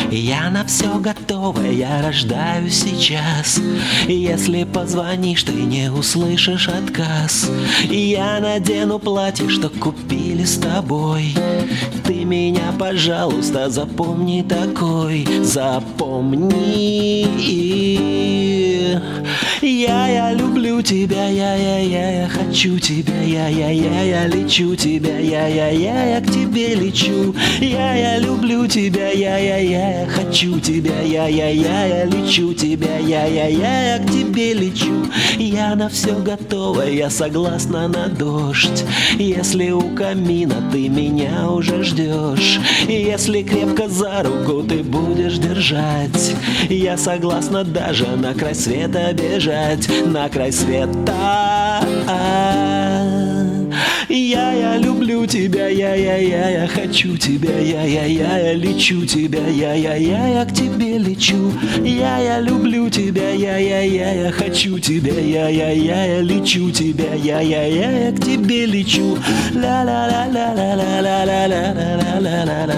Я на все готова, я рождаюсь сейчас. Если позвонишь, ты не услышишь отказ. Я надену платье, что купили с тобой. Ты меня, пожалуйста, запомни такой. Запомни. Я люблю тебя, я хочу тебя, я лечу тебя, я к тебе лечу. Я люблю тебя, я хочу тебя, я лечу тебя, я к тебе лечу. Я на все готова, я согласна на дождь. Если у камина ты меня уже ждешь, если крепко за руку ты будешь держать, я согласна даже на край света бежать, на край света. Я люблю тебя, я хочу тебя, я лечу тебя, я к тебе лечу. Я люблю тебя, я хочу тебя, я лечу тебя, я к тебе лечу. Ла ла ла ла ла ла ла ла ла ла ла ла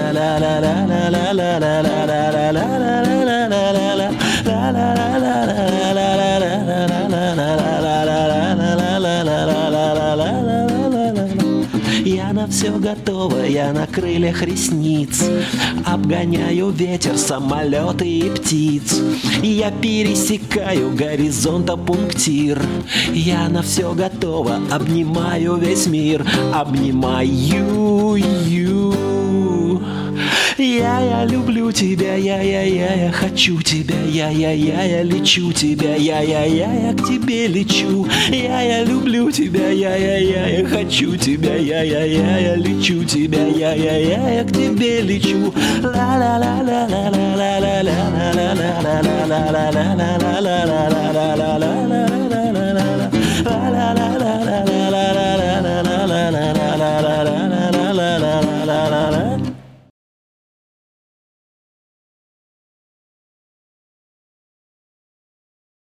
Я на все готова, я на крыльях ресниц обгоняю ветер, самолеты и птиц. Я пересекаю горизонта пунктир. Я на все готова, обнимаю весь мир. Обнимаю. Я люблю тебя, я хочу тебя, я лечу тебя, я к тебе лечу. Я люблю тебя, я хочу тебя, я лечу тебя, я к тебе лечу. Ла ла ла ла ла ла ла ла ла ла ла ла ла ла ла ла ла ла ла ла.